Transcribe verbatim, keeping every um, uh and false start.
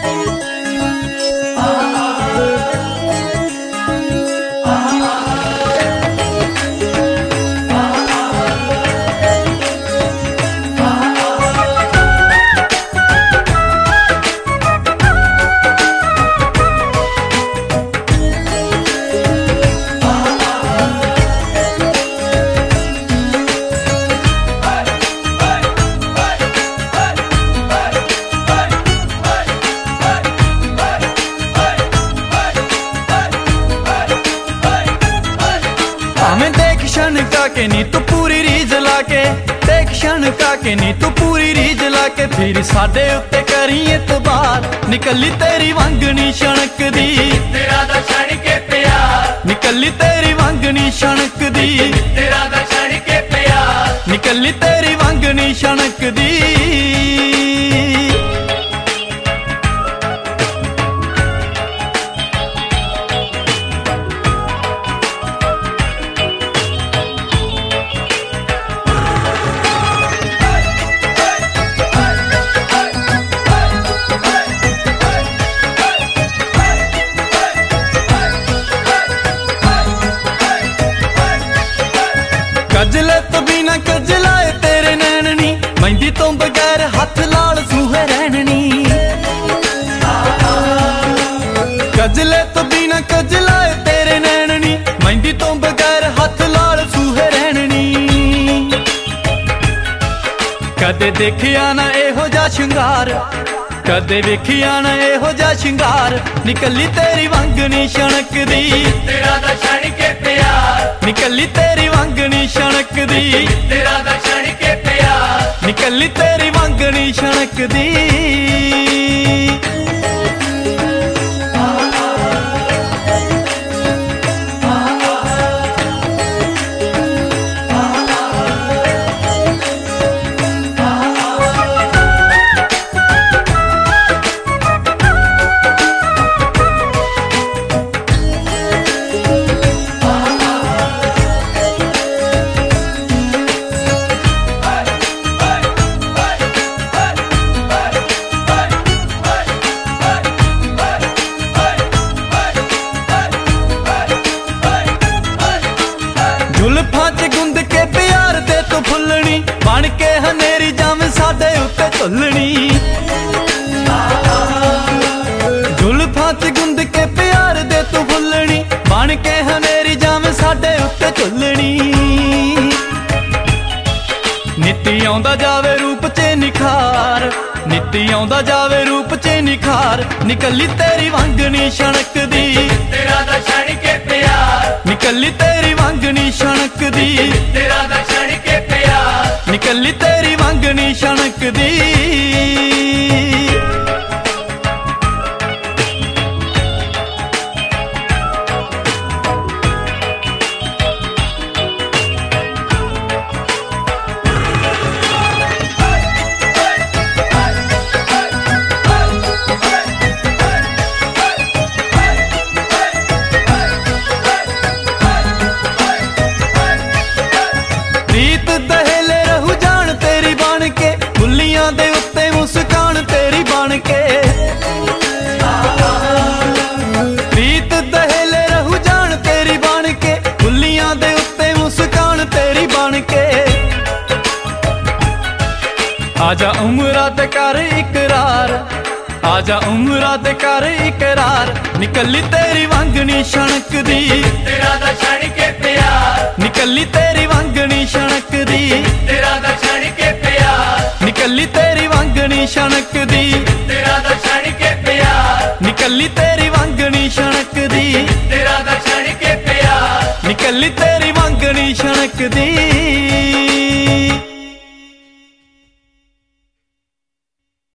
के नी तू पूरी रीज लाके देख क्षण का के नी तू पूरी रीज लाके फिर साडे उत्ते करी एतबार निकली तेरी वंगनी छणक दी तेरा दा छण के प्यार निकली तेरी वंगनी छणक दी तेरा दा छण के प्यार निकली तेरी वंगनी छणक दी कजले तो बिना कजलाए तेरे नैननी मेहंदी तो बगैर हाथ लाल सूहे रहननी कजले तो बिना कजलाए तेरे नैननी मेहंदी तो बगैर हाथ लाल सूहे रहननी कदे देखिया ना एहो जा श्रृंगार कदे वेखिया ना एहो जा श्रृंगार निकली तेरी वंगनी छणक दी तेरा दा छण के प्यार निकली तेरी वंगनी छणक दी तेरा दा छण के प्यार निकली तेरी वंगनी छणक दी जुल्फां च गुंद के प्यार दे तू फुल्लनी बन के हनेरी जावे साडे उत्ते झुल्लनी जुल्फां च गुंद के प्यार दे तू फुल्लनी बन के हनेरी जावे साडे उत्ते झुल्लनी नित्ती आउंदा जावे रूप च निखार नित्ती आउंदा जावे रूप च निखार निकली तेरी वंगनी छणक दी तेरा दा छण के प्यार निकली तेरी वंगनी छणक दी तेरा दा छण के प्यार निकली तेरी वंगनी छणक दी प्रीत दहेले रहू जान तेरी बन के बुल्लियां दे उत्ते मुस्कान तेरी बन के प्रीत दहेले रहू जान तेरी बन के बुल्लियां दे उत्ते मुस्कान तेरी बन के आजा उमरा ते कर इकरार आजा उमरा ते कर इकरार निकली तेरी वंगनी छणक दी तेरा दा छण के प्यार निकली तेरी वंगनी छणक दी तेरा दा छण के प्यार निकली तेरी वंगनी छणक दी तेरा दा छण के प्यार निकली तेरी वंगनी छणक दी तेरा दा छण के प्यार निकली तेरी वंगनी छणक दी।